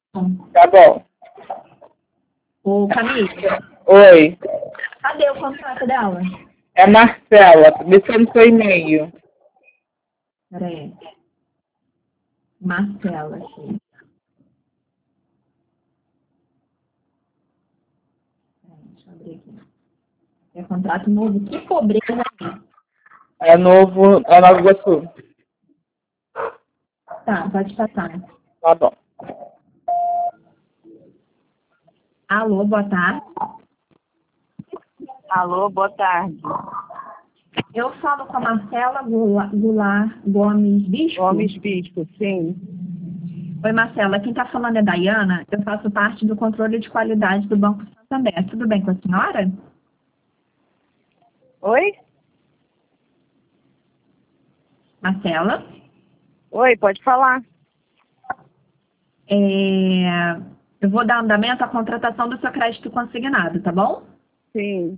Tá bom. Ô, Camille, Oi. cadê o contrato dela? É Marcela. Deixando seu e-mail. Peraí. Marcela, aqui. Deixa eu abrir aqui. É contrato novo. Que pobreza é? É novo, é Nova Iguaçu. Tá, pode passar. Tá bom. Alô, boa tarde. Alô, boa tarde. Eu falo com a Marcela Goulart Gomes Bispo. Gomes Bispo, sim. Oi, Marcela. Quem está falando é Dayana. Eu faço parte do controle de qualidade do Banco Santander. Tudo bem com a senhora? Oi? Marcela? Oi, pode falar. Eu vou dar andamento à contratação do seu crédito consignado, tá bom? Sim.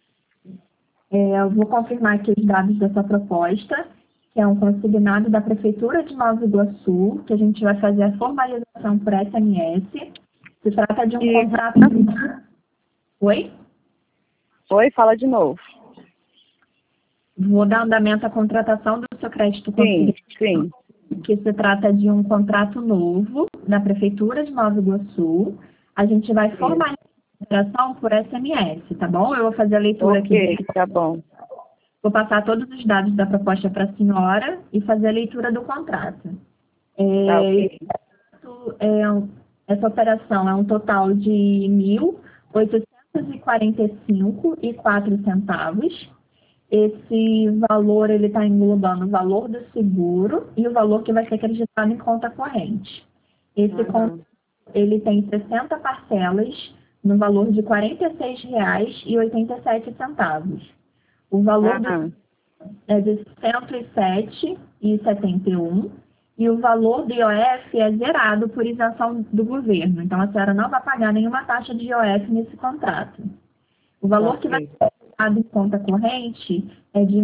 Eu vou confirmar aqui os dados da sua proposta, que é um consignado da Prefeitura de Nova Iguaçu, que a gente vai fazer a formalização por SMS. Se trata de um contrato... Oi? Oi, fala de novo. Vou dar andamento à contratação do seu crédito consignado. Sim. Que se trata de um contrato novo da Prefeitura de Nova Iguaçu. A gente vai formalizar a operação por SMS, tá bom? Eu vou fazer a leitura aqui. Tá bom. Vou passar todos os dados da proposta para a senhora e fazer a leitura do contrato. Tá, ok. Essa operação é um total de R$ 1.845,04. Esse valor ele está englobando o valor do seguro e o valor que vai ser acreditado em conta corrente. Esse contrato ele tem 60 parcelas no valor de R$ 46,87. O valor é de R$ 107,71 e o valor do IOF é zerado por isenção do governo. Então, a senhora não vai pagar nenhuma taxa de IOF nesse contrato. O valor que vai ser acreditado em conta corrente é de R$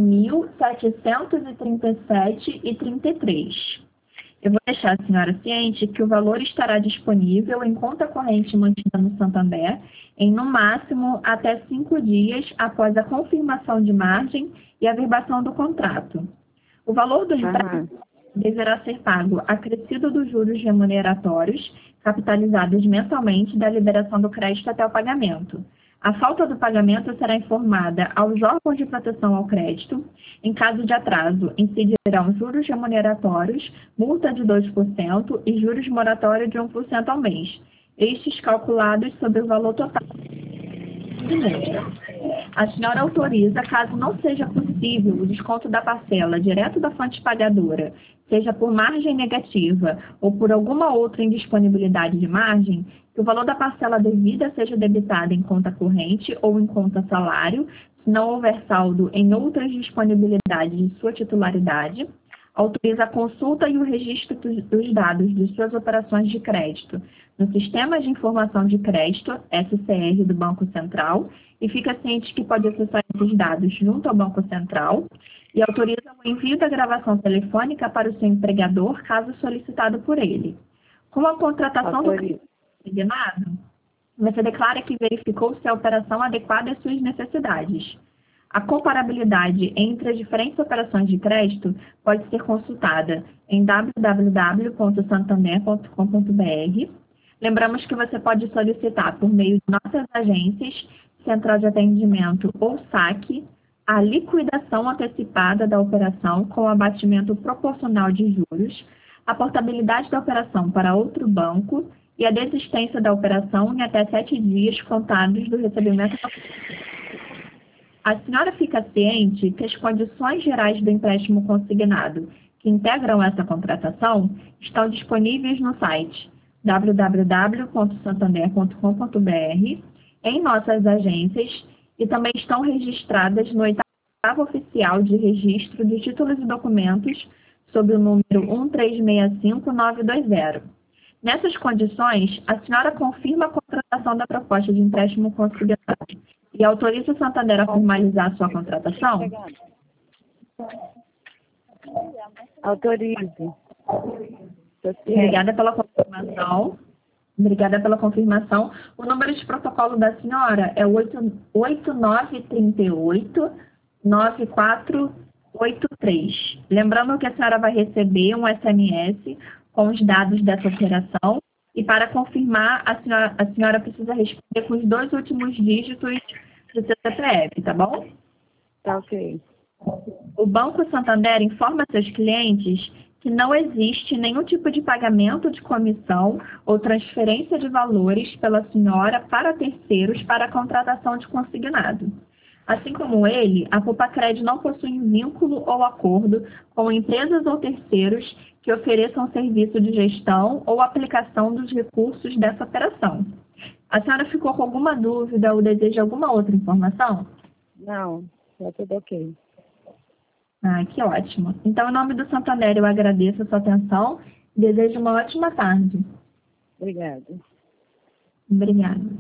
1.737,33. Eu vou deixar a senhora ciente que o valor estará disponível em conta corrente mantida no Santander em, no máximo, até 5 dias após a confirmação de margem e a verbação do contrato. O valor do empréstimo deverá ser pago acrescido dos juros remuneratórios capitalizados mensalmente da liberação do crédito até o pagamento. A falta do pagamento será informada aos órgãos de proteção ao crédito. Em caso de atraso, incidirão juros remuneratórios, multa de 2% e juros moratórios de 1% ao mês, estes calculados sobre o valor total do mês. A senhora autoriza, caso não seja possível o desconto da parcela direto da fonte pagadora, seja por margem negativa ou por alguma outra indisponibilidade de margem, que o valor da parcela devida seja debitado em conta corrente ou em conta salário, se não houver saldo em outras disponibilidades de sua titularidade. Autoriza a consulta e o registro dos dados de suas operações de crédito no Sistema de Informação de Crédito, SCR, do Banco Central, e fica ciente que pode acessar esses dados junto ao Banco Central, e autoriza o envio da gravação telefônica para o seu empregador, caso solicitado por ele. Com a contratação do consignado, você declara que verificou se a operação adequada às suas necessidades. A comparabilidade entre as diferentes operações de crédito pode ser consultada em www.santander.com.br. Lembramos que você pode solicitar por meio de nossas agências, Central de Atendimento ou SAC, a liquidação antecipada da operação com abatimento proporcional de juros, a portabilidade da operação para outro banco e a desistência da operação em até 7 dias contados do recebimento da A senhora fica ciente que as condições gerais do empréstimo consignado que integram essa contratação estão disponíveis no site www.santander.com.br, em nossas agências e também estão registradas no 8º Oficial de Registro de Títulos e Documentos sob o número 1365920. Nessas condições, a senhora confirma a contratação da proposta de empréstimo consignado e autoriza o Santander a formalizar a sua contratação? Autorize. Obrigada pela confirmação. Obrigada pela confirmação. O número de protocolo da senhora é 8938-9483. Lembrando que a senhora vai receber um SMS com os dados dessa operação e para confirmar, a senhora precisa responder com os 2 últimos dígitos do seu CPF, tá bom? Tá ok. O Banco Santander informa seus clientes que não existe nenhum tipo de pagamento de comissão ou transferência de valores pela senhora para terceiros para a contratação de consignado. Assim como ele, a Pupacred não possui vínculo ou acordo com empresas ou terceiros que ofereçam serviço de gestão ou aplicação dos recursos dessa operação. A senhora ficou com alguma dúvida ou deseja alguma outra informação? Não, tá tudo ok. Ah, que ótimo. Então, em nome do Santander, eu agradeço a sua atenção e desejo uma ótima tarde. Obrigada. Obrigada.